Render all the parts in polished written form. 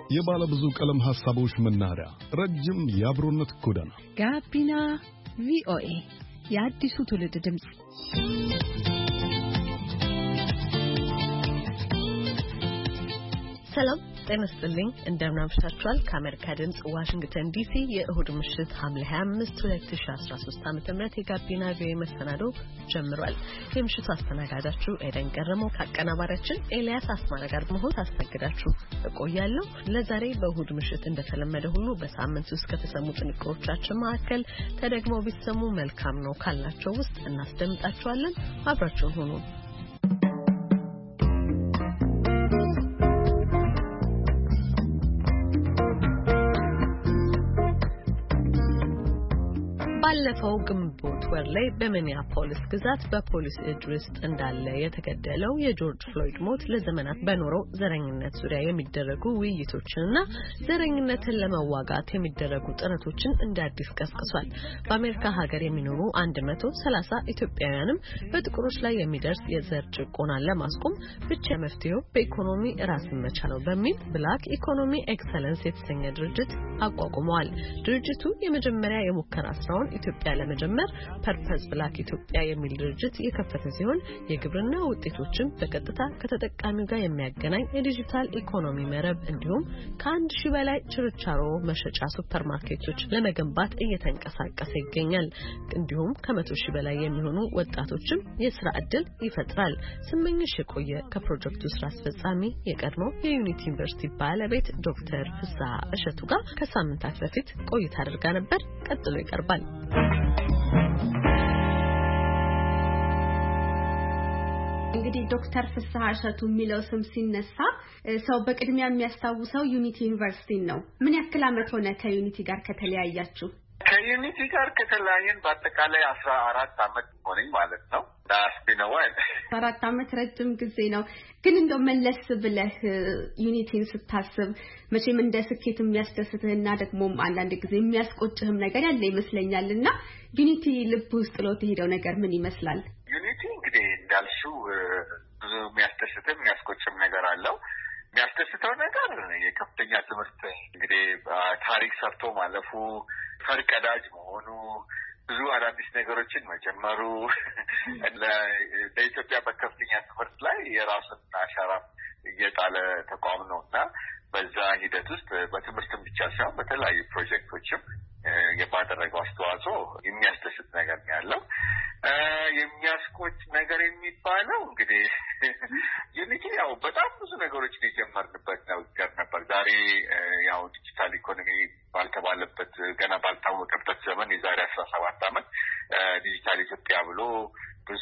የባለ ብዙ ቀለም ሐሳቦች መናኸሪያ፣ ረጅም የአብሮነት ጎዳና ጋቢና ቪኦኤ የአዲሱ ትውልድ ድምጽ። ሰላም ጤና ይስጥልኝ። እንደምን አምሽታችኋል? ከአሜሪካ ድምጽ ዋሽንግተን ዲሲ የእሁድ ምሽት ሐምሌ 25 2013 ዓ.ም የጋቢና ቪኦኤ መሰናዶ ጀምሯል። የምሽቱ አስተናጋጃችሁ ኤደን ገረመው ከአቀናባሪያችን ኤልያስ አስማራ ጋር በመሆን ታስተናግዳችሁ እቆያለሁ። ለዛሬ በእሁድ ምሽት እንደተለመደ ሁሉ በሳምንት ውስጥ ከተሰሙ ጥንቅሮቻችን መካከል ተደግመው ቢሰሙ መልካም ነው ካልናቸው ውስጥ እናስደምጣችኋለን። አብራችሁን ሁኑ። ባለፈው ግንቦት ወር ላይ በሚኒያፖሊስ ግዛት በፖሊስ እጅ ውስጥ እንዳለ የተገደለው የጆርጅ ፍሎይድ ሞት ለዘመናት በኖረው ዘረኝነት ዙሪያ የሚደረጉ ውይይቶችንና ዘረኝነትን ለመዋጋት የሚደረጉ ጥረቶችን እንደ አዲስ ቀስቅሷል። በአሜሪካ ሀገር የሚኖሩ 130 ኢትዮጵያውያንም በጥቁሮች ላይ የሚደርስ የዘር ጭቆናን ለማስቆም ብቻ መፍትሄው በኢኮኖሚ ራስን መቻል ነው በሚል ብላክ ኢኮኖሚ ኤክሰለንስ የተሰኘ ድርጅት አቋቁመዋል። ድርጅቱ የመጀመሪያ የሙከራ ስራውን ኢትዮጵያ ለመጀመር ፐርፐዝ ብላክ ኢትዮጵያ የሚል ድርጅት የከፈተ ሲሆን የግብርና ውጤቶችን በቀጥታ ከተጠቃሚው ጋር የሚያገናኝ የዲጂታል ኢኮኖሚ መረብ እንዲሁም ከ1000 በላይ ችርቻሮ መሸጫ ሱፐርማርኬቶች ለመገንባት እየተንቀሳቀሰ ይገኛል። እንዲሁም ከ100,000 በላይ የሚሆኑ ወጣቶችም የስራ ዕድል ይፈጥራል። ስመኝሽ የቆየ ከፕሮጀክቱ ስራ አስፈጻሚ የቀድሞ የዩኒቲ ዩኒቨርሲቲ ባለቤት ዶክተር ፍስሐ እሸቱ ጋር ከሳምንታት በፊት ቆይታ አድርጋ ነበር። ቀጥሎ ይቀርባል። እንግዲህ ዶክተር ፍስሐ እሸቱ የሚለው ስም ሲነሳ ሰው በቅድሚያ የሚያስታውሰው ዩኒቲ ዩኒቨርሲቲ ነው። ምን ያክል አመት ሆነ ከዩኒቲ ጋር ከተለያያችሁ? ከዩኒቲ ጋር ከተለያየን በአጠቃላይ 14 አመት ሆነኝ ማለት ነው። ዳስቢነው 14 አመት ረጅም ጊዜ ነው። ግን እንደው መለስ ብለህ ዩኒቲን ስታስብ መቼም እንደ ስኬት የሚያስደስትህና ደግሞ አንዳንድ ጊዜ የሚያስቆጭህም ነገር ያለ ይመስለኛልና ዩኒቲ ልብ ውስጥ ሎት ሄደው ነገር ምን ይመስላል? ዩኒቲ እንግዲህ እንዳልሽው ብዙ የሚያስደስትም የሚያስቆጭም ነገር አለው። የሚያስደስተው ነገር የከፍተኛ ትምህርት እንግዲህ ታሪክ ሰርቶ ማለፉ፣ ፈርቀዳጅ መሆኑ፣ ብዙ አዳዲስ ነገሮችን መጀመሩ ለኢትዮጵያ በከፍተኛ ትምህርት ላይ የራሱን አሻራ እየጣለ ተቋም ነውና በዛ ሂደት ውስጥ በትምህርትም ብቻ ሳይሆን በተለያዩ ፕሮጀክቶችም የባደረገው አስተዋጽኦ የሚያስደስት ነገር ነው ያለው። የሚያስቆጭ ነገር የሚባለው እንግዲህ ዩኒቲ ያው በጣም ብዙ ነገሮችን የጀመርንበት ነበር። ዛሬ ያው ዲጂታል ኢኮኖሚ ባልተባለበት ገና ባልታወቀበት ዘመን የዛሬ 17 አመት ዲጂታል ኢትዮጵያ ብሎ ብዙ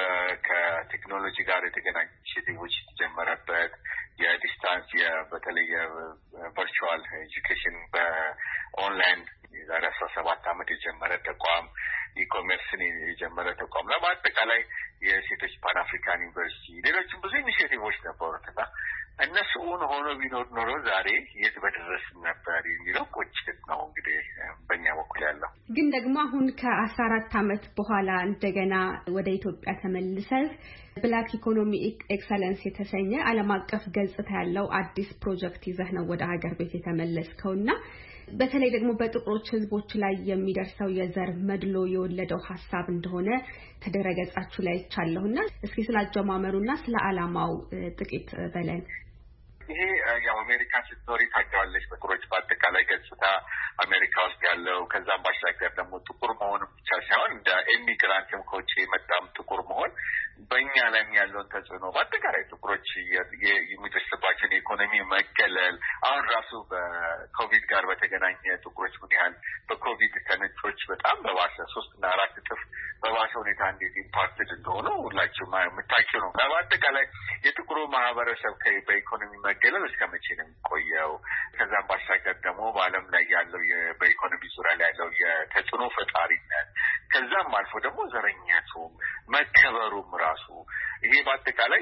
ከቴክኖሎጂ ጋር የተገናኙ ኢኒሼቲቮች የተጀመረበት የዲስታንስ በተለይ ቨርቹዋል ኤጁኬሽን በኦንላይን የዛሬ 17 አመት የጀመረ ተቋም፣ ኢኮሜርስን የጀመረ ተቋም ነው። በአጠቃላይ የሴቶች ፓን አፍሪካን ዩኒቨርሲቲ ሌሎችም ብዙ ኢኒሼቲቮች ነበሩትና እነሱ ሆኖ ቢኖር ኖሮ ዛሬ የት በደረስን ነበር የሚለው ቁጭት ነው እንግዲህ በእኛ በኩል ያለው። ግን ደግሞ አሁን ከ14 አመት በኋላ እንደገና ወደ ኢትዮጵያ ተመልሰህ ብላክ ኢኮኖሚ ኤክሰለንስ የተሰኘ ዓለም አቀፍ ገጽታ ያለው አዲስ ፕሮጀክት ይዘህ ነው ወደ ሀገር ቤት የተመለስከውና በተለይ ደግሞ በጥቁሮች ህዝቦች ላይ የሚደርሰው የዘር መድሎ የወለደው ሐሳብ እንደሆነ ተደረገጻችሁ ላይ ይቻለውና እስኪ ስላጀማመሩና ስለ ዓላማው ጥቂት በለን። ይሄ ያው አሜሪካ ስትኖሪ ታውቂዋለሽ፣ በጥቁሮች በአጠቃላይ ገጽታ አሜሪካ ውስጥ ያለው ከዛም ባሻገር ደግሞ ጥቁር መሆን ብቻ ሳይሆን እንደ ኢሚግራንትም ከውጭ የመጣም ጥቁር መሆን በእኛ ላይ ያለውን ተጽዕኖ በአጠቃላይ ጥቁሮች የሚደርስባቸውን የኢኮኖሚ መገለል አሁን ራሱ በኮቪድ ጋር በተገናኘ ጥቁሮች ምን ያህል በኮቪድ ከነጮች በጣም በባሰ 3 እና 4 እጥፍ በባሰ ሁኔታ እንዴት ኢምፓክትድ እንደሆነ ሁላችሁም የምታውቂው ነው። በአጠቃላይ የጥቁሩ ማህበረሰብ በኢኮኖሚ መገለል እስከ መቼ ነው የሚቆየው? ከዛም ባሻገር ደግሞ በዓለም ላይ ያለው በኢኮኖሚ ዙሪያ ላይ ያለው የተጽዕኖ ፈጣሪነት ከዛም አልፎ ደግሞ ዘረኛቱ መከበሩም ራሱ ይሄ በአጠቃላይ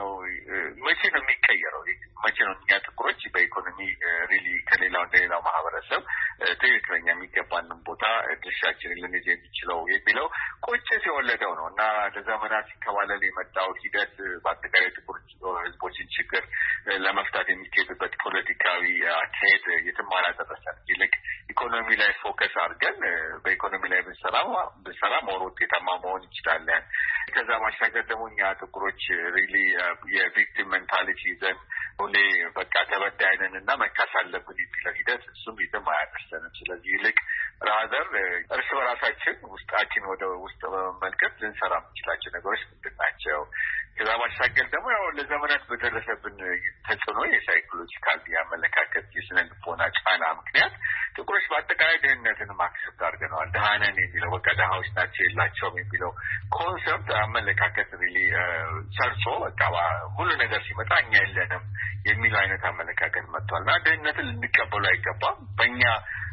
መቼ ነው የሚቀየረው? መቼ ነው እኛ ጥቁሮች በኢኮኖሚ ሪሊ ከሌላው እንደሌላው ማህበረሰብ ትክክለኛ የሚገባንን ቦታ ድርሻችንን ልንይዝ የሚችለው የሚለው ቁጭት የወለደው ነው እና ለዘመናት ሲከባለል የመጣው ሂደት በአጠቃላይ ጥቁር ህዝቦችን ችግር ለመፍታት የሚካሄድበት ፖለቲካዊ አካሄድ የትም አላደረሰን። ይልቅ ኢኮኖሚ ላይ ፎከስ አድርገን በኢኮኖሚ ላይ ብንሰራ ሞር ውጤታማ መሆን እንችላለን። ከዛ ባሻገር ደግሞ እኛ ጥቁሮች ሪሊ የቪክቲም ሜንታሊቲ ይዘን ሁሌ በቃ ተበዳይነን እና መካስ አለብን የሚለው ሂደት እሱም ይዘም አያደርሰንም። ስለዚህ ይልቅ ራዘር እርስ በራሳችን ውስጣችን ወደ ውስጥ በመመልከት ልንሰራ የምንችላቸው ነገሮች ምንድን ናቸው? ከዛ ባሻገር ደግሞ ያው ለዘመናት በደረሰብን ተጽዕኖ የሳይኮሎጂካል የአመለካከት የስነ ልቦና ጫና ምክንያት ጥቁሮች በአጠቃላይ ድህነትን አክሰፕት አድርገነዋል። ድሃ ነን የሚለው በቃ ድሃዎች ናቸው የላቸውም የሚለው ኮንሰፕት አመለካከት ሪሊ ሰርጾ በቃ ሁሉ ነገር ሲመጣ እኛ የለንም የሚል አይነት አመለካከት መጥቷል እና ድህነትን ልንቀበሉ አይገባም። በእኛ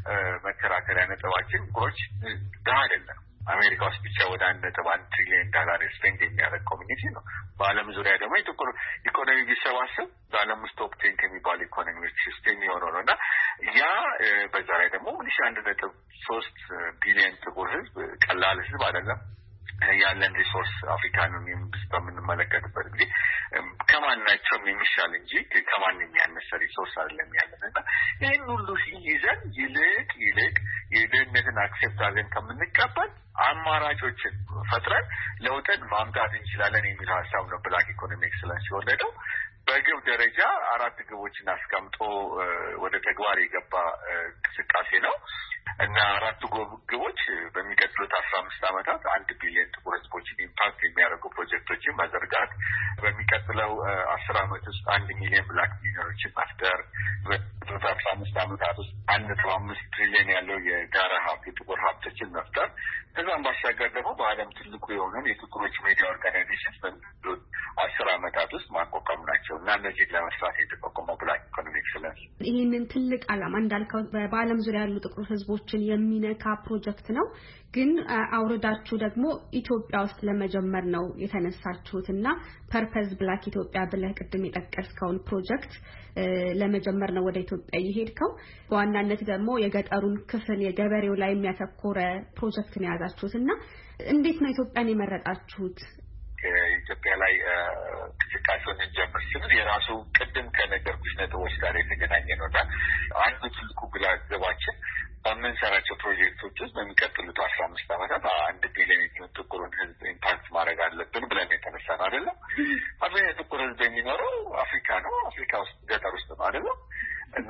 መከራከሪያ ነጥባችን ጥቁሮች ድሃ አይደለም። አሜሪካ ውስጥ ብቻ ወደ 1.1 ትሪሊዮን ዶላር ስፔንድ የሚያደርግ ኮሚኒቲ ነው። በዓለም ዙሪያ ደግሞ የጥቁር ኢኮኖሚ ቢሰባሰብ በዓለም ውስጥ ቶፕ 10 ከሚባሉ ኢኮኖሚዎች ውስጥ የሚሆነው ነው እና ያ በዛ ላይ ደግሞ 1.3 ቢሊዮን ጥቁር ህዝብ ቀላል ህዝብ አይደለም። ያለን ሪሶርስ አፍሪካንን በምንመለከትበት ጊዜ ከማናቸውም የሚሻል እንጂ ከማንም የሚያነሰ ሪሶርስ አይደለም ያለን እና ይህን ሁሉ ይዘን ይልቅ የድህነትን አክሴፕት አድርገን ከምንቀበል አማራጮችን ፈጥረን ለውጥን ማምጣት እንችላለን የሚል ሀሳብ ነው ብላክ ኢኮኖሚ ኤክሰለንስ የወለደው። በግብ ደረጃ 4 ግቦችን አስቀምጦ ወደ ተግባር የገባ እንቅስቃሴ ነው እና 4 ግቦች በሚቀጥሉት 15 ዓመታት 1 ቢሊዮን ጥቁር ህዝቦችን ኢምፓክት የሚያደርጉ ፕሮጀክቶችን መዘርጋት፣ በሚቀጥለው 10 ዓመት ውስጥ 1 ሚሊዮን ብላክ ሚሊዮኖችን መፍጠር፣ በሚቀጥሉት 15 ዓመታት ውስጥ 1.5 ትሪሊዮን ያለው የጋራ ሀብት የጥቁር ሀብቶችን መፍጠር፣ ከዛም ባሻገር ደግሞ በዓለም ትልቁ የሆነን የጥቁሮች ሚዲያ ኦርጋናይዜሽን በሚቀጥሉት 10 ዓመታት ውስጥ ማቋቋም ናቸው እና እነዚህን ለመስራት የተቋቋመው ብላክ ኢኮኖሚ ኤክሰለንስ ይህንን ትልቅ ዓላማ እንዳልከው በዓለም ዙሪያ ያሉ ጥቁር ህዝቦችን የሚነካ ፕሮጀክት ነው። ግን አውርዳችሁ ደግሞ ኢትዮጵያ ውስጥ ለመጀመር ነው የተነሳችሁት እና ፐርፐዝ ብላክ ኢትዮጵያ ብለህ ቅድም የጠቀስከውን ፕሮጀክት ለመጀመር ነው ወደ ኢትዮጵያ የሄድከው። በዋናነት ደግሞ የገጠሩን ክፍል የገበሬው ላይ የሚያተኮረ ፕሮጀክት ነው የያዛችሁት እና እንዴት ነው ኢትዮጵያን የመረጣችሁት? ኢትዮጵያ ላይ እንቅስቃሴውን እንጀምር ስንል የራሱ ቅድም ከነገርኩሽ ነጥቦች ጋር የተገናኘ ነው እና አንዱ ትልቁ ግባችን በምንሰራቸው ፕሮጀክቶች ውስጥ በሚቀጥሉት 15 ዓመታት 1 ቢሊዮን ጥቁሩን ህዝብ ኢምፓክት ማድረግ አለብን ብለን የተነሳ ነው አይደለም። አብዛኛው ጥቁር ህዝብ የሚኖረው አፍሪካ ነው። አፍሪካ ውስጥ ገጠር ውስጥ ነው አይደለም እና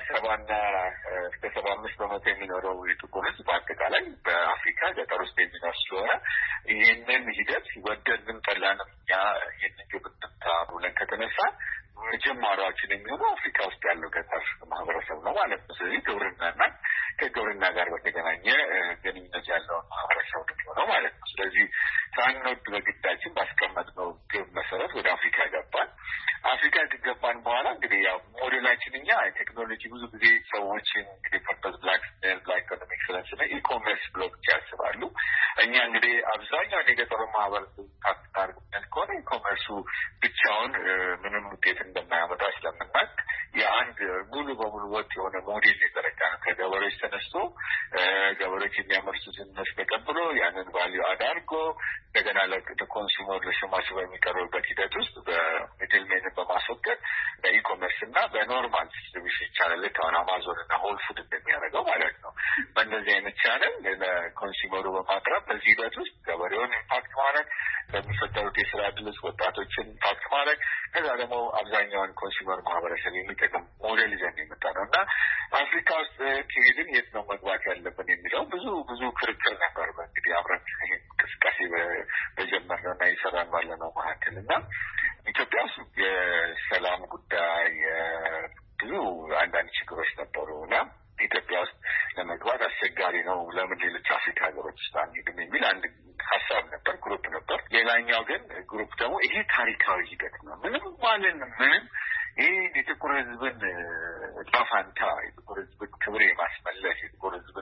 70-75% የሚኖረው የጥቁር ህዝብ በአጠቃላይ በአፍሪካ ገጠር ውስጥ የሚኖር ስለሆነ ይህንን ሂደት ወደድንም ጠላንም እኛ ይህንን ግብ እንምታ ብለን ከተነሳ መጀመሪያዎችን የሚሆነው አፍሪካ ውስጥ ያለው ገጠር ማህበረሰብ ነው ማለት ነው። ስለዚህ ግብርናና ከግብርና ጋር በተገናኘ ግንኙነት ያለውን ማህበረሰብ ነው ማለት ነው። ስለዚህ ሳንወድ በግዳችን ባስቀመጥነው ግብ መሰረት ወደ አፍሪካ ገባን። አፍሪካ ከገባን በኋላ እንግዲህ ያው ሞዴላችን እኛ ቴክኖሎጂ ብዙ ጊዜ ሰዎችን እንግዲህ ፐርፐዝ ብላክ ኢኮኖሚ ኤክሰለንስ እና ኢኮሜርስ ብሎ ብቻ ያስባሉ። እኛ እንግዲህ አብዛኛውን የገጠሩ ማህበረሰብ ታርጉነት ከሆነ ኢኮሜርሱ ብቻውን ምንም ውጤት እንደማያመጣ ስለምናውቅ የአንድ ሙሉ በሙሉ ወጥ የሆነ ሞዴል የተረጋ ነው። ከገበሬዎች ተነስቶ ገበሬዎች የሚያመርቱትን ምርት ተቀብሎ ያንን ቫልዩ አዳርጎ እንደገና ለኮንሱመር ለሸማቹ በሚቀርብበት ሂደት ውስጥ በሚድል ሜንን በማስወገድ በኢኮሜርስ እና በኖርማል ዲስትሪቢዩሽን ቻናል ልክ አሁን አማዞን እና ሆል ፉድ እንደሚያደርገው ማለት ነው። በእነዚህ አይነት ቻናል ለኮንሱመሩ በማቅረብ በዚህ ሂደት ውስጥ ገበሬውን ኢምፓክት ማድረግ፣ በሚፈጠሩት የስራ ዕድሎች ወጣቶችን ኢምፓክት ማድረግ፣ ከዛ ደግሞ አብዛኛውን ኮንሱመር ማህበረሰብ የሚጠቅም ሞዴል ይዘን የመጣ ነው እና አፍሪካ ውስጥ ከሄድን የት ነው መግባት ያለብን የሚለው ብዙ ክርክር ነበር። እንግዲህ አብረን እንቅስቃሴ በጀመርነው እና እየሰራን ባለነው መካከል እና ኢትዮጵያ ውስጥ የሰላም ጉዳይ ብዙ አንዳንድ ችግሮች ነበሩ እና ኢትዮጵያ ውስጥ ለመግባት አስቸጋሪ ነው፣ ለምን ሌሎች አፍሪካ ሀገሮች ውስጥ አንሄድም የሚል አንድ ሀሳብ ነበር፣ ግሩፕ ነበር። ሌላኛው ግን ግሩፕ ደግሞ ይሄ ታሪካዊ ሂደት ነው ምንም ይህ የጥቁር ህዝብን ጣፋንታ የጥቁር ህዝብን ክብር የማስመለስ የጥቁር ህዝብን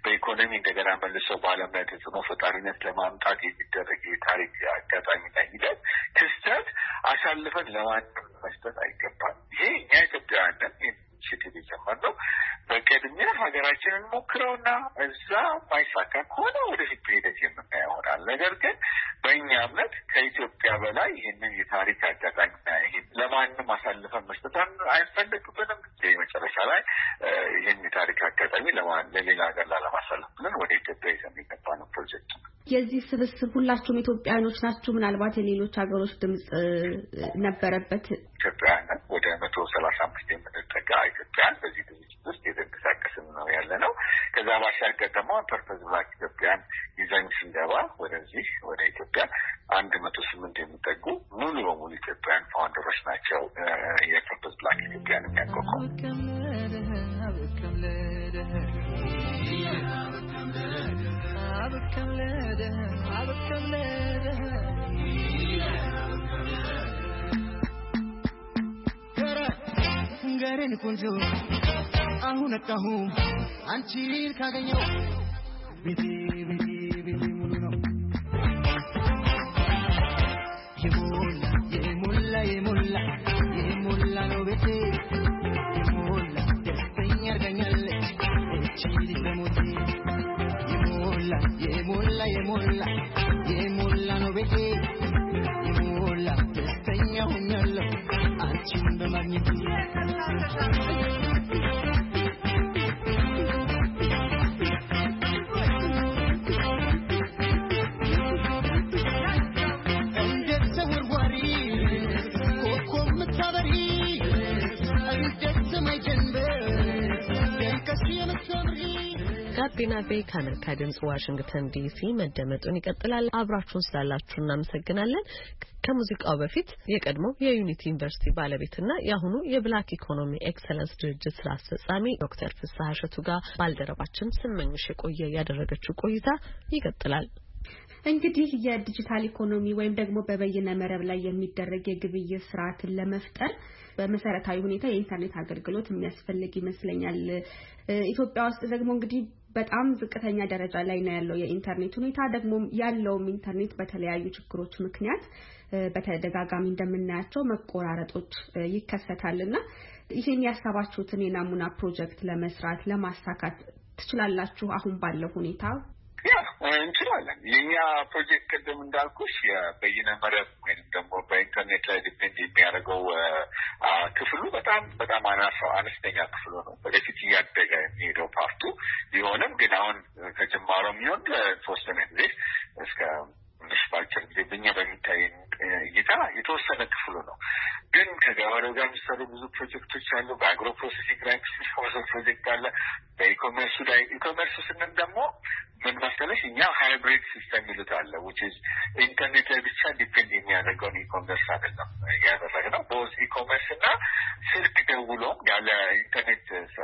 በኢኮኖሚ እንደገና መልሶ በዓለም ላይ ተጽዕኖ ፈጣሪነት ለማምጣት የሚደረግ የታሪክ አጋጣሚና ሂደት ክስተት አሳልፈን ለማንም መስጠት አይገባም። ይሄ እኛ ኢትዮጵያውያን ኢኒሼቲቭ የጀመርነው በቅድሚያ ሀገራችንን ሞክረውና እዛ ማይሳካ ከሆነ ወደፊት ሂደት የምናየው ይሆናል። ነገር ግን በእኛ እምነት ከኢትዮጵያ በላይ ይህንን የታሪክ አጋጣሚና ይህን ለማንም አሳልፈን መስጠት አይፈለግብንም። መጨረሻ ላይ ይህን የታሪክ አጋጣሚ ለሌላ ሀገር ላለማሳለፍ ብለን ወደ ኢትዮጵያ ይዘን የገባ ነው ፕሮጀክት። የዚህ ስብስብ ሁላችሁም ኢትዮጵያኖች ናችሁ? ምናልባት የሌሎች ሀገሮች ድምጽ ነበረበት? ኢትዮጵያውያን ወደ 135 የምንጠጋ ኢትዮጵያን በዚህ ድርጅት ውስጥ የተንቀሳቀስን ነው ያለ ነው። ከዛ ባሻገር ደግሞ ፐርፐዝ ብላክ ኢትዮጵያን ይዘን ስንገባ ወደዚህ ወደ ኢትዮጵያ 108 የሚጠጉ ሙሉ በሙሉ ኢትዮጵያን ፋውንደሮች ናቸው የፐርፐዝ ብላክ ኢትዮጵያን የሚያቋቋሙ። ገሬን ቆንጆ አሁን አጣሁ አንቺን ካገኘው ቤቴ ሙሉ ነው የሞላ ነው ቤቴ የሞላ ደስተኛ አርጋኛለች እቺ ለሞቴ የሞላ ነው ቤቴ የሞላ ደስተኛ ሆኛለሁ አንቺን በማግኘት ጋቢና ቤ ከአሜሪካ ድምጽ ዋሽንግተን ዲሲ መደመጡን ይቀጥላል። አብራችሁን ስላላችሁ እናመሰግናለን። ከሙዚቃው በፊት የቀድሞው የዩኒቲ ዩኒቨርሲቲ ባለቤትና የአሁኑ የብላክ ኢኮኖሚ ኤክሰለንስ ድርጅት ስራ አስፈጻሚ ዶክተር ፍስሐ እሸቱ ጋር ባልደረባችን ስመኝሽ የቆየ ያደረገችው ቆይታ ይቀጥላል። እንግዲህ የዲጂታል ኢኮኖሚ ወይም ደግሞ በበይነ መረብ ላይ የሚደረግ የግብይት ስርዓትን ለመፍጠር በመሰረታዊ ሁኔታ የኢንተርኔት አገልግሎት የሚያስፈልግ ይመስለኛል። ኢትዮጵያ ውስጥ ደግሞ እንግዲህ በጣም ዝቅተኛ ደረጃ ላይ ነው ያለው የኢንተርኔት ሁኔታ። ደግሞ ያለውም ኢንተርኔት በተለያዩ ችግሮች ምክንያት በተደጋጋሚ እንደምናያቸው መቆራረጦች ይከሰታልና ይሄን ያሰባችሁትን የናሙና ፕሮጀክት ለመስራት ለማሳካት ትችላላችሁ አሁን ባለው ሁኔታ? እንችላለን። የኛ ፕሮጀክት ቅድም እንዳልኩሽ የበይነ መረብ ወይም ደግሞ በኢንተርኔት ላይ ዲፔንድ የሚያደርገው ክፍሉ በጣም አነስተኛ ክፍሉ ነው። ወደፊት እያደገ የሚሄደው ፓርቱ ቢሆንም ግን አሁን ከጅማሮ የሚሆን ለተወሰነ ጊዜ እስከ ባጭር ጊዜ በእኛ በሚታይ እይታ የተወሰነ ክፍሉ ነው። ግን ከገበሬው ጋር የሚሰሩ ብዙ ፕሮጀክቶች አሉ። በአግሮ ፕሮሴሲንግ ላይ ፕሮጀክት አለ። በኢኮሜርሱ ላይ ኢኮሜርሱ ስንል ደግሞ ምን መሰለሽ እኛ ሃይብሪድ ሲስተም ይሉታል which is ኢንተርኔት ላይ ብቻ ዲፔንድ የሚያደርገውን ኢኮሜርስ አይደለም ያደረግነው። ቦዝ ኢኮሜርስ እና ስልክ ደውሎ ያለ ኢንተርኔት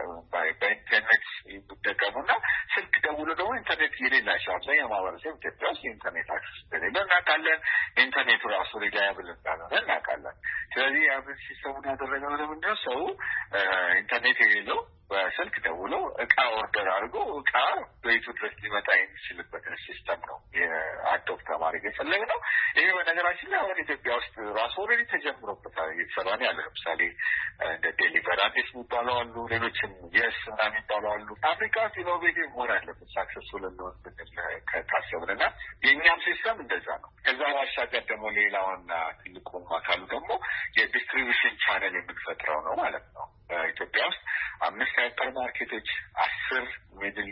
በኢንተርኔት ይጠቀሙና ስልክ ደውሎ ደግሞ ኢንተርኔት የሌላቸው አብዛኛው ማህበረሰብ ኢትዮጵያ ውስጥ ኢንተርኔት አክሰስ እንደሌለ እናውቃለን። ኢንተርኔቱ ራሱ ሪላያብል እንዳልሆነ እናውቃለን። ስለዚህ አብን ሲስተሙን ያደረገው ለምንድን ነው? ሰው ኢንተርኔት የሌለው በስልክ ደውሎ እቃ ኦርደር አድርጎ እቃ ቤቱ ድረስ ሊመጣ የሚችልበትን ሲስተም ነው የአዶፕት ማድረግ የፈለግነው። ይሄ በነገራችን ላይ አሁን ኢትዮጵያ ውስጥ ራሱ ኦልሬዲ ተጀምሮበታል፣ እየተሰራ ነው ያለ። ለምሳሌ እንደ ዴሊቨራንስ የሚባሉ አሉ፣ ሌሎችም የስ እና የሚባሉ አሉ። አፍሪካ ውስጥ ኢኖቬቲቭ መሆን አለበት ሳክሰስፉል እንሆን ብንል ከታሰብንና የእኛም ሲስተም እንደዛ ነው። ከዛ ባሻገር ደግሞ ሌላውና ትልቁ አካሉ ደግሞ የዲስትሪቢዩሽን ቻነል የምንፈጥረው ነው ማለት ነው። ኢትዮጵያ ውስጥ 5 ሃይፐር ማርኬቶች፣ 10 ሚድል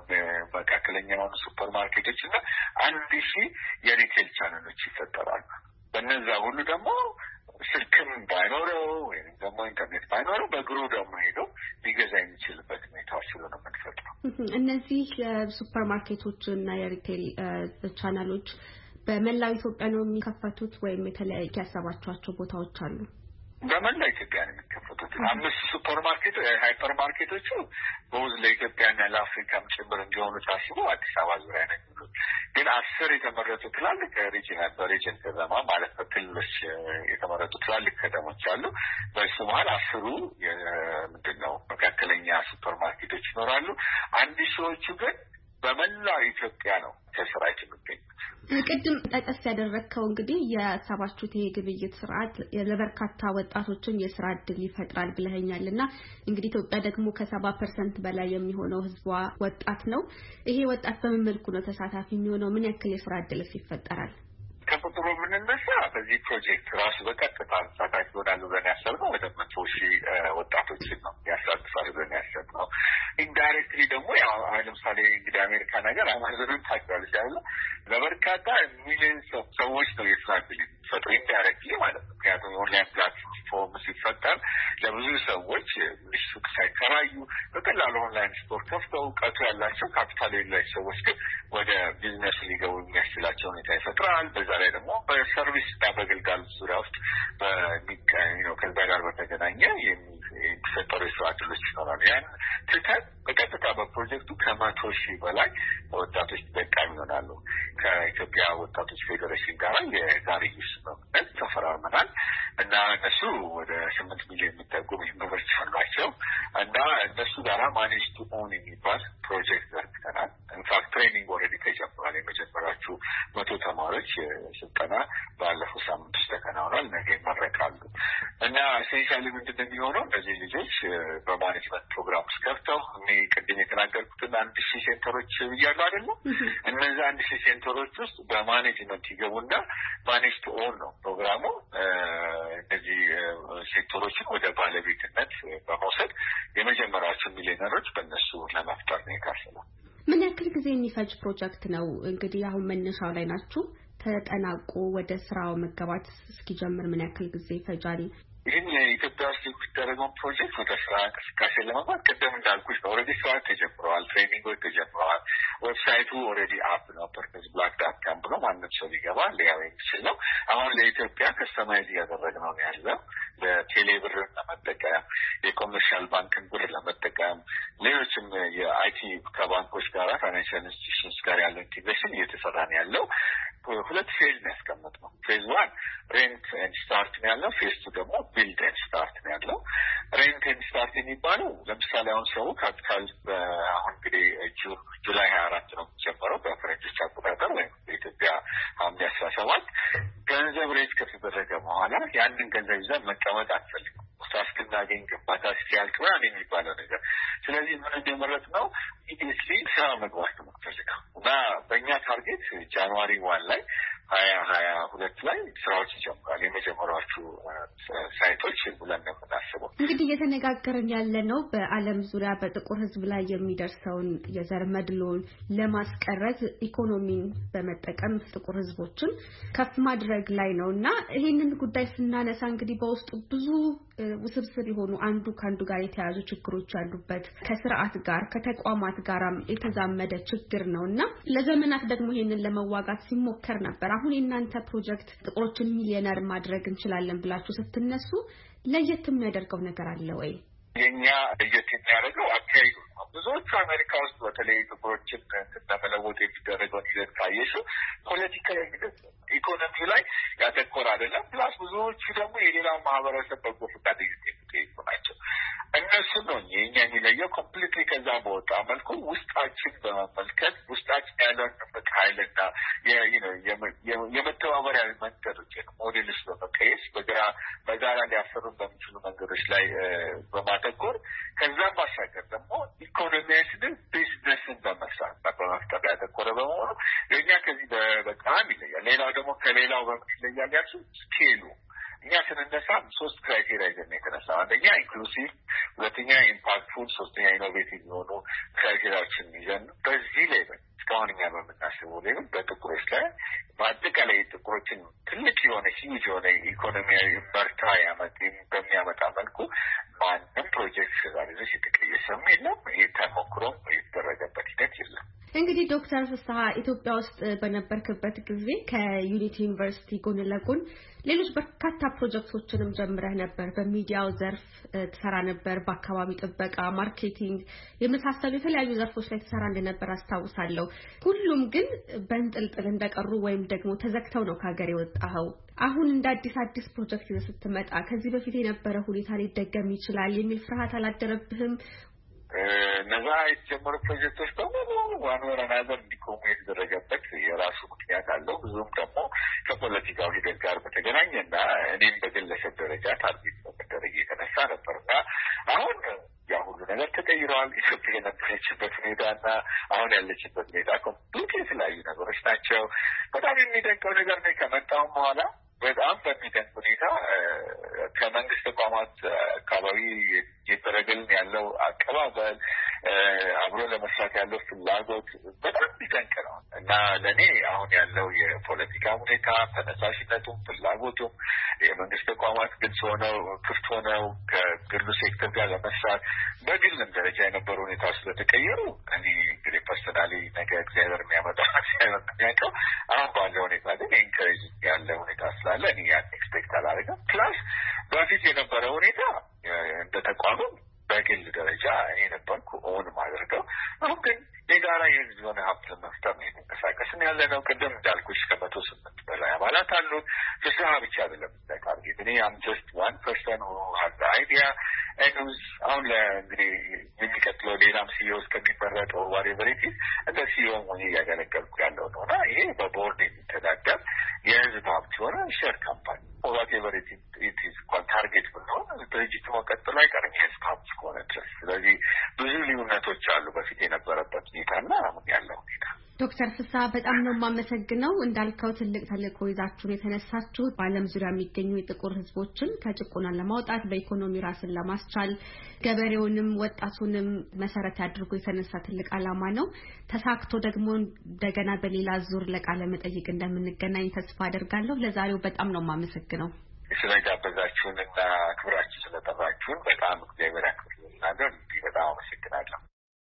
መካከለኛ የሆኑ ሱፐር ማርኬቶች እና 1000 የሪቴል ቻነሎች ይፈጠራሉ። በእነዛ ሁሉ ደግሞ ስልክም ባይኖረው ወይም ደግሞ ኢንተርኔት ባይኖረው በእግሩ ደግሞ ሄዶ ሊገዛ የሚችልበት ሁኔታዎች ሁሉ ነው የምንፈጥረው። እነዚህ የሱፐር ማርኬቶች እና የሪቴል ቻነሎች በመላው ኢትዮጵያ ነው የሚከፈቱት ወይም የተለያዩ ያሰባችኋቸው ቦታዎች አሉ? በመላ ኢትዮጵያ ነው የሚከፈቱት። 5 ሱፐር ማርኬት ሃይፐር ማርኬቶቹ በውዝ ለኢትዮጵያና ለአፍሪካም ጭምር እንዲሆኑ ታስቦ አዲስ አበባ ዙሪያ ነው የሚሉት። ግን 10 የተመረጡ ትላልቅ ሪጂናል በሪጅን ከተማ ማለት በክልሎች የተመረጡ ትላልቅ ከተሞች አሉ። በሱ መሀል 10 ምንድነው መካከለኛ ሱፐር ማርኬቶች ይኖራሉ። 1000ዎቹ ግን በመላው ኢትዮጵያ ነው ተሰራጭ የሚገኝ። ቅድም ጠቀስ ያደረከው እንግዲህ የሰባችሁት የግብይት ስርዓት ለበርካታ ወጣቶችን የስራ ዕድል ይፈጥራል ብለኸኛልና እንግዲህ ኢትዮጵያ ደግሞ ከ70% በላይ የሚሆነው ህዝቧ ወጣት ነው። ይሄ ወጣት በምን መልኩ ነው ተሳታፊ የሚሆነው? ምን ያክል የስራ ዕድልስ ይፈጠራል? ከቁጥሩ የምንነሳ በዚህ ፕሮጀክት ራሱ በቀጥታ ተሳታፊ ይሆናሉ ብለን ያሰብነው ወደ 100,000 ወጣቶችን ነው ያሳትፋሉ ብለን ያሰብነው። ኢንዳይሬክትሊ ደግሞ ያው ለምሳሌ እንግዲህ አሜሪካ ነገር አማዞንን ታውቃለች አይደል? ለበርካታ ሚሊዮን ሰዎች ነው የስራ ዕድል የሚፈጥረው ኢንዳይሬክትሊ ማለት ነው። ምክንያቱም የኦንላይን ፕላትፎርም ሲፈጠር ለብዙ ሰዎች ሱቅ ሳይከራዩ በቀላሉ ኦንላይን ስቶር ከፍተው እውቀቱ ያላቸው ካፒታል የሌላቸው ሰዎች ግን ወደ ቢዝነስ ሊገቡ የሚያስችላቸው ሁኔታ ይፈጥራል። በዛ ላይ ደግሞ በሰርቪስ እና በግልጋሎት ዙሪያ ውስጥ ከዛ ጋር በተገናኘ የሚፈጠሩ የስራ ዕድሎች ይኖራሉ። ያን ትተን በቀጥታ በፕሮጀክቱ ከ100,000 በላይ ወጣቶች ተጠቃሚ ይሆናሉ። ከኢትዮጵያ ወጣቶች ፌዴሬሽን ጋር የጋርዮሽ ስምምነት ተፈራርመናል እና እነሱ ወደ 8 ሚሊዮን የሚጠጉ ሜምበሮች አሏቸው እና እነሱ ጋራ ማኔጅ ቱ ኦን የሚባል ፕሮጀክት ዘርግተናል። ኢንፋክት ትሬኒንግ ኦልሬዲ ተጀምሯል። የመጀመሪያዎቹ 100 ተማሪዎች ስልጠና ባለፈው ሳምንት ውስጥ ተከናውኗል። ነገ ይመረቃሉ እና ኤሴንሻሊ ምንድን ነው የሚሆነው እነዚህ ልጆች በማኔጅመንት ፕሮግራም ውስጥ ገብተው ቅድም የተናገርኩትን 1,000 ሴንተሮች ብያለሁ አይደለም? እነዚህ 1,000 ሴንተሮች ውስጥ በማኔጅመንት ይገቡና ማኔጅ ቱ ኦን ነው ፕሮግራሙ። እነዚህ ሴክተሮችን ወደ ባለቤትነት በመውሰድ የመጀመሪያዎቹ ሚሊዮነሮች በእነሱ ለመፍጠር ነው የታሰበው። ምን ያክል ጊዜ የሚፈጅ ፕሮጀክት ነው? እንግዲህ አሁን መነሻው ላይ ናችሁ። ተጠናቆ ወደ ስራው መገባት እስኪጀምር ምን ያክል ጊዜ ይፈጃል? ይህን የኢትዮጵያ ውስጥ የሚደረገውን ፕሮጀክት ወደ ስራ እንቅስቃሴ ለመግባት ቅድም እንዳልኩሽ ነው። ኦልሬዲ ስራ ተጀምረዋል። ትሬኒንጎች ተጀምረዋል። ዌብሳይቱ ኦልሬዲ አፕ ነው። ፐርፐዝ ብላክ ዳት ካም ብሎ ማንም ሰው ሊገባ ሊያው የሚችል ነው። አሁን ለኢትዮጵያ ከስተማይዝ እያደረግነው ነው ያለው። ለቴሌ ብርን ለመጠቀም የኮመርሻል ባንክን ብር ለመጠቀም ሌሎችም የአይቲ ከባንኮች ጋር ፋይናንሻል ኢንስቲትዩሽንስ ጋር ያለው ኢንቴግሬሽን እየተሰራ ነው ያለው። 2 ፌዝ ነው ያስቀመጥነው። ፌዝ 1 ሬንት ኤንድ ስታርት ነው ያለው። ፌዝ 2 ደግሞ ቢልድ ኤንድ ስታርት ነው ያለው። ሬንት ኤንድ ስታርት የሚባለው ለምሳሌ አሁን ሰው ካፒታል አሁን እንግዲህ ጁላይ 24 ነው የሚጀምረው በፈረንጆች አቆጣጠር ወይም በኢትዮጵያ ሐምሌ 17 ገንዘብ ሬት ከተደረገ በኋላ ያንን ገንዘብ ይዘን መቀመጥ አንፈልግም። እስክናገኝ ግንባታ እስኪያልቅ ምናምን የሚባለው ነገር። ስለዚህ ምን እንደመረጥ ነው ኢዲስሊ ስራ መግባት ነው የምንፈልገው እና በእኛ ታርጌት ጃንዋሪ 1 ላይ 2022 ላይ ስራዎች ይጀምራል። የመጀመሪያዎቹ ሳይቶች ብለን ነው የምናስበው። እንግዲህ እየተነጋገርን ያለ ነው በዓለም ዙሪያ በጥቁር ሕዝብ ላይ የሚደርሰውን የዘር መድሎን ለማስቀረት ኢኮኖሚን በመጠቀም ጥቁር ሕዝቦችን ከፍ ማድረግ ላይ ነው እና ይሄንን ጉዳይ ስናነሳ እንግዲህ በውስጡ ብዙ ውስብስብ የሆኑ አንዱ ከአንዱ ጋር የተያያዙ ችግሮች ያሉበት ከስርዓት ጋር ከተቋማት ጋራም የተዛመደ ችግር ነውና ለዘመናት ደግሞ ይሄንን ለመዋጋት ሲሞከር ነበር። አሁን የእናንተ ፕሮጀክት ጥቁሮችን ሚሊዮነር ማድረግ እንችላለን ብላችሁ ስትነሱ ለየት የሚያደርገው ነገር አለ ወይ? የኛ ለየት የሚያደርገው አካሄዱ ነው። ብዙዎቹ አሜሪካ ውስጥ በተለይ ጥቁሮችን ለመለወጥ የሚደረገውን ሂደት ካየሽው ፖለቲካዊ ሂደት ኢኮኖሚው ላይ ያተኮረ አይደለም። ፕላስ ብዙዎቹ ደግሞ የሌላው ማህበረሰብ በጎ ፈቃድ የሚጠይቁ ናቸው። እነሱ ነው የኛ የሚለየው ኮምፕሊትሊ ከዛ በወጣ መልኩ ውስጣችን በመመልከት ውስጣችን ያለውን ንብቅ ኃይልና የመተባበሪያ መንገዶች ሞዴልስ በመቀየስ በጋራ ሊያሰሩ በሚችሉ መንገዶች ላይ በማተኮር ከዛም ባሻገር ደግሞ ኢኮኖሚያዊ ስንል ቢዝነስን በመስራት በመፍጠር ያተኮረ በመሆኑ ለእኛ ከዚህ በጣም ይለያል። ሌላው ደግሞ ከሌላው በምን ይለያል ያልሱ ስኬሉ እኛ ስንነሳ 3 ክራይቴሪያ ይዘን የተነሳ አንደኛ ኢንክሉሲቭ፣ ሁለተኛ ኢምፓክትፉል፣ ሶስተኛ ኢኖቬቲቭ የሆኑ ክራይቴሪያዎችን ይዘን በዚህ ላይ እስካሁን እኛ በምናስበው ላይ በጥቁሮች ላይ በአጠቃላይ ጥቁሮችን ትልቅ የሆነ ሂውጅ የሆነ ኢኮኖሚያዊ መርታ በሚያመጣ መልኩ ማንም ፕሮጀክት ዛሬ ድረስ የተቀየሰም የለም። የተሞክሮም የተደረገበት ሂደት የለም። እንግዲህ ዶክተር ፍስሐ ኢትዮጵያ ውስጥ በነበርክበት ጊዜ ከዩኒቲ ዩኒቨርሲቲ ጎን ለጎን ሌሎች በርካታ ፕሮጀክቶችንም ጀምረህ ነበር። በሚዲያው ዘርፍ ተሰራ ነበር፣ በአካባቢ ጥበቃ፣ ማርኬቲንግ የመሳሰሉ የተለያዩ ዘርፎች ላይ ተሰራ እንደነበር አስታውሳለሁ። ሁሉም ግን በእንጥልጥል እንደቀሩ ወይም ደግሞ ተዘግተው ነው ከሀገር የወጣኸው። አሁን እንደ አዲስ ፕሮጀክት ይዘህ ስትመጣ ከዚህ በፊት የነበረ ሁኔታ ሊደገም ይችላል የሚል ፍርሃት አላደረብህም? እነዛ የተጀመሩ ፕሮጀክቶች በሙሉ ዋን ወር አናዘር እንዲቆሙ የተደረገበት የራሱ ምክንያት አለው። ብዙም ደግሞ ከፖለቲካው ሂደት ጋር በተገናኘና እኔም በግለሰብ ደረጃ ታርጌት በመደረግ የተነሳ ነበርና አሁን ያ ሁሉ ነገር ተቀይሯል። ኢትዮጵያ የነበረችበት ሁኔታና አሁን ያለችበት ሁኔታ ኮምፕሊት የተለያዩ ነገሮች ናቸው። በጣም የሚደንቀው ነገር ነው ከመጣሁም በኋላ በጣም በሚደንቅ ሁኔታ ከመንግስት ተቋማት አካባቢ የተደረገልን ያለው አቀባበል አብሮ ለመስራት ያለው ፍላጎት በጣም የሚደንቅ ነው እና ለእኔ አሁን ያለው የፖለቲካ ሁኔታ ተነሳሽነቱም ፍላጎቱም የመንግስት ተቋማት ግልጽ ሆነው ክፍት ሆነው ከግሉ ሴክተር ጋር ለመስራት በግልም ደረጃ የነበሩ ሁኔታ ስለተቀየሩ እኔ እንግዲህ ፐርሰናሊ ነገ እግዚአብሔር የሚያመጣው የሚያውቀው አሁን ባለው ሁኔታ ግን ኢንከሬጅ ያለ ሁኔታ ስላለ እኔ ያን ኤክስፔክት አላደርግም። ፕላስ በፊት የነበረው ሁኔታ እንደ ተቋምም በግል ደረጃ እኔ ነበርኩ ኦን ማድረገው። አሁን ግን የጋራ የህዝብ የሆነ ሀብት ለመፍጠር ነው የተንቀሳቀስን ያለ ነው። ቅድም እንዳልኩሽ ከ108 በላይ አባላት አሉን። ፍስሀ ብቻ አይደለም ታርጌት እኔ አም ጀስት ዋን ፐርሰን ሁ ሃዝ አይዲያ ኤንስ አሁን እንግዲህ የሚቀጥለው ሌላም ሲኢኦ እስከሚመረጥ ዋሬቨር ኢት ኢዝ እንደ ሲኢኦ ሆኜ እያገለገልኩ ያለው ነው እና ይሄ በቦርድ የሚተዳደር የህዝብ ሀብት የሆነ ሼር ካምፓኒ ዋሬቨር ኢት ኢዝ እንኳን ታርጌት ብንሆን ድርጅቱ መቀጠሉ አይቀርም የህዝብ ሀብት ከሆነ ድረስ። ስለዚህ ብዙ ልዩነቶች አሉ በፊት የነበረበት ሁኔታና አሁን ያለው ሁኔታ። ዶክተር ፍስሀ በጣም ነው የማመሰግነው። እንዳልከው ትልቅ ተልዕኮ ይዛችሁ የተነሳችሁት በዓለም ዙሪያ የሚገኙ የጥቁር ህዝቦችን ከጭቆና ለማውጣት በኢኮኖሚ ራስን ለማስቻል ገበሬውንም ወጣቱንም መሰረት አድርጎ የተነሳ ትልቅ ዓላማ ነው። ተሳክቶ ደግሞ እንደገና በሌላ ዙር ለቃለ መጠይቅ እንደምንገናኝ ተስፋ አደርጋለሁ። ለዛሬው በጣም ነው የማመሰግነው። ስለጋበዛችሁንና ክብራችሁ ስለጠራችሁን በጣም እግዚአብሔር ያክብርልናል። በጣም አመሰግናለሁ።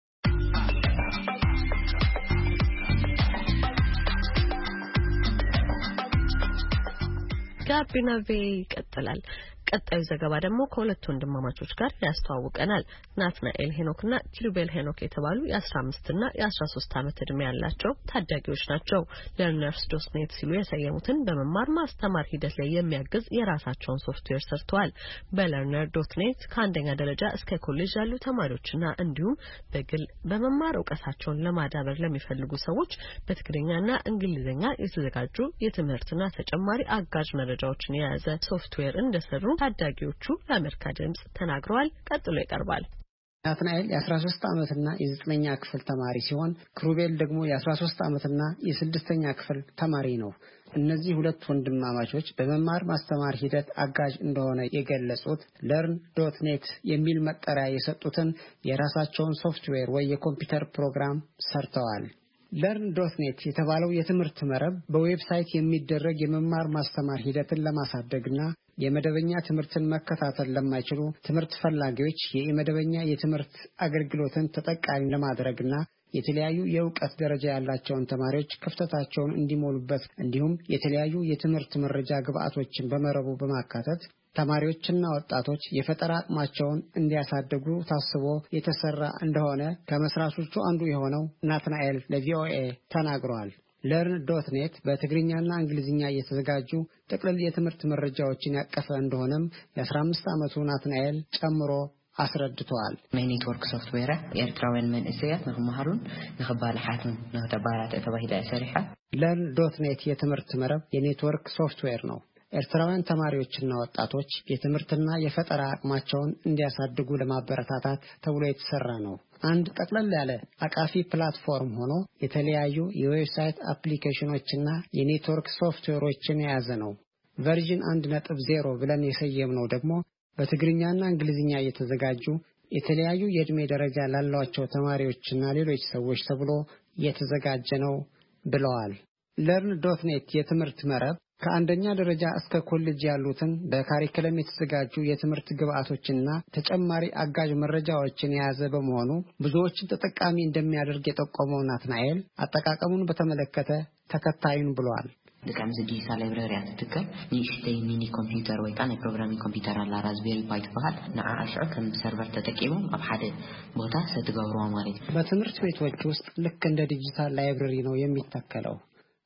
ጋቢና ቬ ይቀጥላል። ቀጣዩ ዘገባ ደግሞ ከሁለት ወንድማማቾች ጋር ያስተዋውቀናል። ናትናኤል ሄኖክና ኪሩቤል ሄኖክ የተባሉ የ15 እና የ13 ዓመት ዕድሜ ያላቸው ታዳጊዎች ናቸው። learners.net ሲሉ የሰየሙትን በመማር ማስተማር ሂደት ላይ የሚያግዝ የራሳቸውን ሶፍትዌር ሰርተዋል። በlearner.net ከአንደኛ ደረጃ እስከ ኮሌጅ ያሉ ተማሪዎችና እንዲሁም በግል በመማር ዕውቀታቸውን ለማዳበር ለሚፈልጉ ሰዎች በትግርኛና እንግሊዝኛ የተዘጋጁ የትምህርትና ተጨማሪ አጋዥ መረጃዎችን የያዘ ሶፍትዌር እንደሰሩ ታዳጊዎቹ ለአሜሪካ ድምጽ ተናግረዋል። ቀጥሎ ይቀርባል። ናትናኤል የ13 ዓመትና የ9ኛ ክፍል ተማሪ ሲሆን ክሩቤል ደግሞ የ13 ዓመትና የ6ኛ ክፍል ተማሪ ነው። እነዚህ ሁለት ወንድማማቾች በመማር ማስተማር ሂደት አጋዥ እንደሆነ የገለጹት learn.net የሚል መጠሪያ የሰጡትን የራሳቸውን ሶፍትዌር ወይ የኮምፒውተር ፕሮግራም ሰርተዋል። learn.net የተባለው የትምህርት መረብ በዌብሳይት የሚደረግ የመማር ማስተማር ሂደትን ለማሳደግና የመደበኛ ትምህርትን መከታተል ለማይችሉ ትምህርት ፈላጊዎች የመደበኛ የትምህርት አገልግሎትን ተጠቃሚ ለማድረግና የተለያዩ የዕውቀት ደረጃ ያላቸውን ተማሪዎች ክፍተታቸውን እንዲሞሉበት እንዲሁም የተለያዩ የትምህርት መረጃ ግብዓቶችን በመረቡ በማካተት ተማሪዎችና ወጣቶች የፈጠራ አቅማቸውን እንዲያሳድጉ ታስቦ የተሰራ እንደሆነ ከመስራቾቹ አንዱ የሆነው ናትናኤል ለቪኦኤ ተናግሯል። learn.net በትግርኛና እንግሊዝኛ የተዘጋጁ ጥቅልል የትምህርት መረጃዎችን ያቀፈ እንደሆነም የ15 ዓመቱ ናትናኤል ጨምሮ አስረድቷል። ማይ ኔትወርክ ሶፍትዌር ኤርትራውያን መንእሰያት ንኽመሃሩን ንኽባልሓቱን ንኽተባላት ተባሂላ ሰሪሓ learn.net የትምህርት መረብ የኔትወርክ ሶፍትዌር ነው። ኤርትራውያን ተማሪዎችና ወጣቶች የትምህርትና የፈጠራ አቅማቸውን እንዲያሳድጉ ለማበረታታት ተብሎ የተሰራ ነው። አንድ ጠቅለል ያለ አቃፊ ፕላትፎርም ሆኖ የተለያዩ የዌብሳይት አፕሊኬሽኖችና የኔትወርክ ሶፍትዌሮችን የያዘ ነው። ቨርዥን 1.0 ብለን የሰየምነው ደግሞ በትግርኛና እንግሊዝኛ የተዘጋጁ የተለያዩ የዕድሜ ደረጃ ላላቸው ተማሪዎችና ሌሎች ሰዎች ተብሎ የተዘጋጀ ነው ብለዋል። learn.net የትምህርት መረብ ከአንደኛ ደረጃ እስከ ኮሌጅ ያሉትን በካሪኩለም የተዘጋጁ የትምህርት ግብዓቶችና ተጨማሪ አጋዥ መረጃዎችን የያዘ በመሆኑ ብዙዎችን ተጠቃሚ እንደሚያደርግ የጠቆመው ናትናኤል አጠቃቀሙን በተመለከተ ተከታዩን ብሏል። ደቃም ዲጂታል ላይብረሪያት ትከል ንእሽተይ ሚኒ ኮምፒውተር ወይ ቃና ፕሮግራሚንግ ኮምፒውተር አላ ራዝቤሪ ፓይ ተባሃል ንዓሽዑ ከም ሰርቨር ተጠቂሞም ኣብ ሓደ ቦታ ሰትገብርዋ ማለት በትምህርት ቤቶች ውስጥ ልክ እንደ ዲጂታል ላይብረሪ ነው የሚተከለው።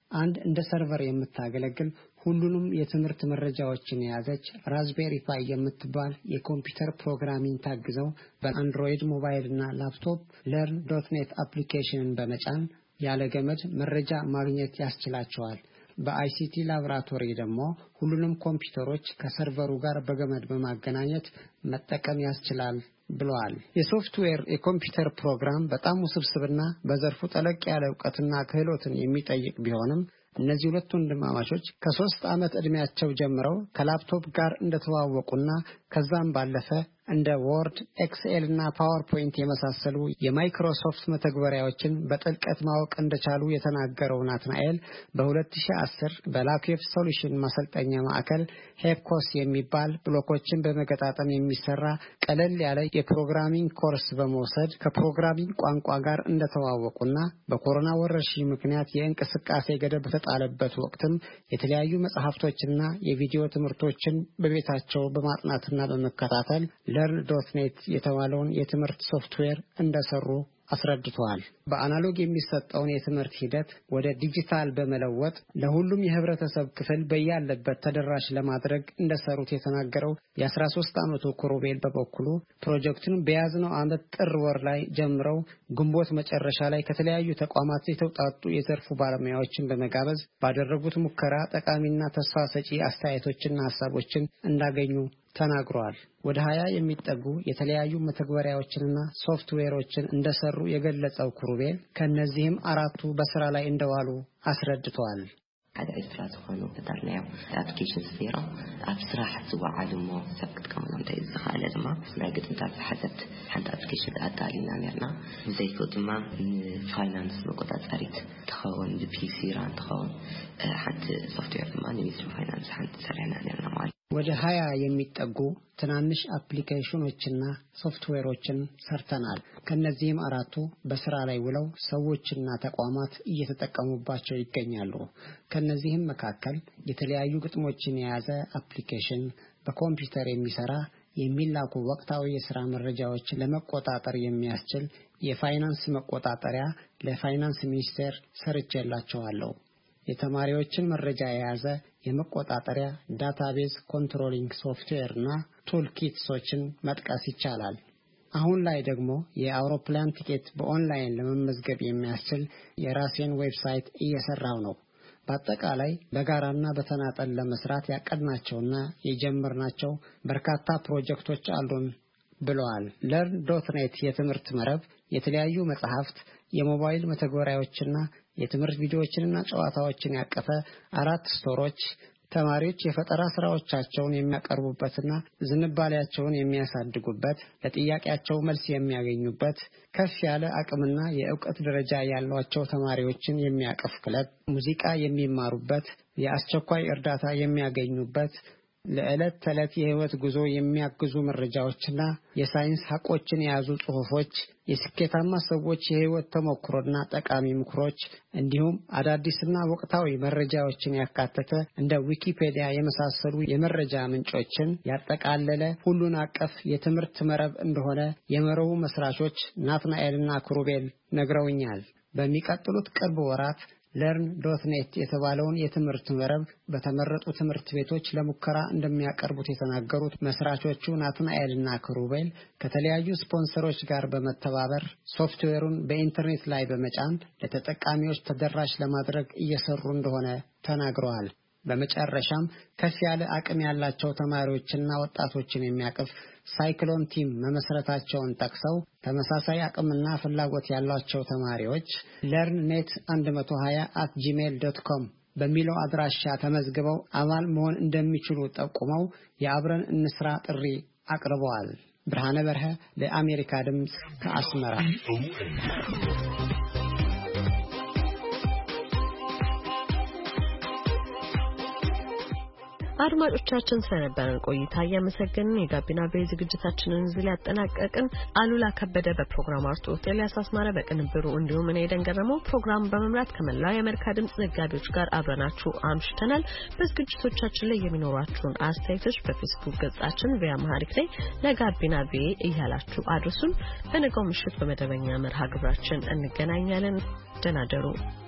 አንድ እንደ ሰርቨር የምታገለግል ሁሉንም የትምህርት መረጃዎችን የያዘች ራዝቤሪ ፓይ የምትባል የኮምፒውተር ፕሮግራሚንግ ታግዘው በአንድሮይድ ሞባይል እና ላፕቶፕ learn.net አፕሊኬሽንን በመጫን ያለ ገመድ መረጃ ማግኘት ያስችላቸዋል። በአይሲቲ ላብራቶሪ ደግሞ ሁሉንም ኮምፒውተሮች ከሰርቨሩ ጋር በገመድ በማገናኘት መጠቀም ያስችላል ብለዋል። የሶፍትዌር የኮምፒውተር ፕሮግራም በጣም ውስብስብና በዘርፉ ጠለቅ ያለ ዕውቀትና ክህሎትን የሚጠይቅ ቢሆንም እነዚህ ሁለት ወንድማማቾች ከ3 ዓመት ዕድሜያቸው ጀምረው ከላፕቶፕ ጋር እንደተዋወቁና ከዛም ባለፈ እንደ ወርድ፣ ኤክስኤል እና ፓወርፖይንት የመሳሰሉ የማይክሮሶፍት መተግበሪያዎችን በጥልቀት ማወቅ እንደቻሉ የተናገረው ናትናኤል በ2010 በላኩዌብ ሶሉሽን ማሰልጠኛ ማዕከል ሄፕኮስ የሚባል ብሎኮችን በመገጣጠም የሚሰራ ቀለል ያለ የፕሮግራሚንግ ኮርስ በመውሰድ ከፕሮግራሚንግ ቋንቋ ጋር እንደተዋወቁና በኮሮና ወረርሽኝ ምክንያት የእንቅስቃሴ ገደብ በተጣለበት ወቅትም የተለያዩ መጽሐፍቶችና የቪዲዮ ትምህርቶችን በቤታቸው በማጥናትና በመከታተል learn.net የተባለውን የትምህርት ሶፍትዌር እንደሰሩ አስረድተዋል። በአናሎግ የሚሰጠውን የትምህርት ሂደት ወደ ዲጂታል በመለወጥ ለሁሉም የህብረተሰብ ክፍል በያለበት ተደራሽ ለማድረግ እንደሰሩት የተናገረው የ13 ዓመቱ ኩሩቤል በበኩሉ ፕሮጀክቱን በያዝነው ዓመት ጥር ወር ላይ ጀምረው ግንቦት መጨረሻ ላይ ከተለያዩ ተቋማት የተውጣጡ የዘርፉ ባለሙያዎችን በመጋበዝ ባደረጉት ሙከራ ጠቃሚና ተስፋ ሰጪ አስተያየቶችና ሐሳቦችን እንዳገኙ ተናግሯል። ወደ 20 የሚጠጉ የተለያዩ መተግበሪያዎችንና ሶፍትዌሮችን እንደሰሩ የገለጸው ኩሩቤል ከነዚህም 4ቱ በስራ ላይ እንደዋሉ አስረድተዋል። هذا إسراء سخانو بدرناو application سفيرة أبسرح زوعة لما سبقت كمان عم تيزخ على لما سمعت أنت حسبت حتى application أتالينا ميرنا زي كود ما finance مقطع سريت تخون بPC ران تخون حتى software ما نبيسو finance حتى سرعنا ميرنا مال ወደ 20 የሚጠጉ ትናንሽ አፕሊኬሽኖችና ሶፍትዌሮችን ሰርተናል። ከነዚህም 4ቱ በስራ ላይ ውለው ሰዎችና ተቋማት እየተጠቀሙባቸው ይገኛሉ። ከነዚህም መካከል የተለያዩ ግጥሞችን የያዘ አፕሊኬሽን፣ በኮምፒውተር የሚሰራ የሚላኩ ወቅታዊ የሥራ መረጃዎችን ለመቆጣጠር የሚያስችል የፋይናንስ መቆጣጠሪያ ለፋይናንስ ሚኒስቴር ሰርቼላቸዋለሁ። የተማሪዎችን መረጃ የያዘ የመቆጣጠሪያ ዳታቤዝ ኮንትሮሊንግ ሶፍትዌርና ቱልኪትሶችን መጥቀስ ይቻላል። አሁን ላይ ደግሞ የአውሮፕላን ቲኬት በኦንላይን ለመመዝገብ የሚያስችል የራሴን ዌብሳይት እየሰራው ነው። በአጠቃላይ በጋራና በተናጠል ለመስራት ያቀድናቸውና የጀመርናቸው በርካታ ፕሮጀክቶች አሉን ብለዋል። learn.net የትምህርት መረብ የተለያዩ መጽሐፍት፣ የሞባይል መተግበሪያዎችና የትምህርት ቪዲዮዎችንና ጨዋታዎችን ያቀፈ 4 ስቶሮች ተማሪዎች የፈጠራ ስራዎቻቸውን የሚያቀርቡበትና ዝንባሌያቸውን የሚያሳድጉበት፣ ለጥያቄያቸው መልስ የሚያገኙበት፣ ከፍ ያለ አቅምና የዕውቀት ደረጃ ያላቸው ተማሪዎችን የሚያቀፍ ክለብ፣ ሙዚቃ የሚማሩበት፣ የአስቸኳይ እርዳታ የሚያገኙበት፣ ለዕለት ተዕለት የህይወት ጉዞ የሚያግዙ መረጃዎችና የሳይንስ ሐቆችን የያዙ ጽሑፎች፣ የስኬታማ ሰዎች የህይወት ተሞክሮና ጠቃሚ ምክሮች እንዲሁም አዳዲስና ወቅታዊ መረጃዎችን ያካተተ እንደ ዊኪፔዲያ የመሳሰሉ የመረጃ ምንጮችን ያጠቃለለ ሁሉን አቀፍ የትምህርት መረብ እንደሆነ የመረቡ መስራቾች ናትናኤልና ኩሩቤል ነግረውኛል። በሚቀጥሉት ቅርብ ወራት learn.net የተባለውን የትምህርት መረብ በተመረጡ ትምህርት ቤቶች ለሙከራ እንደሚያቀርቡት የተናገሩት መስራቾቹ ናትናኤልና ኩሩቤል ከተለያዩ ስፖንሰሮች ጋር በመተባበር ሶፍትዌሩን በኢንተርኔት ላይ በመጫን ለተጠቃሚዎች ተደራሽ ለማድረግ እየሰሩ እንደሆነ ተናግረዋል። በመጨረሻም ከፍ ያለ አቅም ያላቸው ተማሪዎችና ወጣቶችን የሚያቅፍ ሳይክሎን ቲም መመስረታቸውን ጠቅሰው ተመሳሳይ አቅምና ፍላጎት ያላቸው ተማሪዎች learnnet120@gmail.com በሚለው አድራሻ ተመዝግበው አባል መሆን እንደሚችሉ ጠቁመው የአብረን እንስራ ጥሪ አቅርበዋል። ብርሃነ በርሀ ለአሜሪካ ድምጽ ከአስመራ። አድማጮቻችን ስለነበረን ቆይታ እያመሰገንን የጋቢና ቤ ዝግጅታችንን እዚህ ላይ አጠናቀቅን። አሉላ ከበደ በፕሮግራም አርቶት፣ ኤልያስ አስማረ በቅንብሩ እንዲሁም እኔ ደንገረመው ፕሮግራም በመምራት ከመላው የአሜሪካ ድምጽ ዘጋቢዎች ጋር አብረናችሁ አምሽተናል። በዝግጅቶቻችን ላይ የሚኖራችሁን አስተያየቶች በፌስቡክ ገጻችን ቪያማሪክ ላይ ለጋቢና ቤ እያላችሁ አድርሱን። በነገው ምሽት በመደበኛ መርሃ ግብራችን እንገናኛለን። ደህና ደሩ።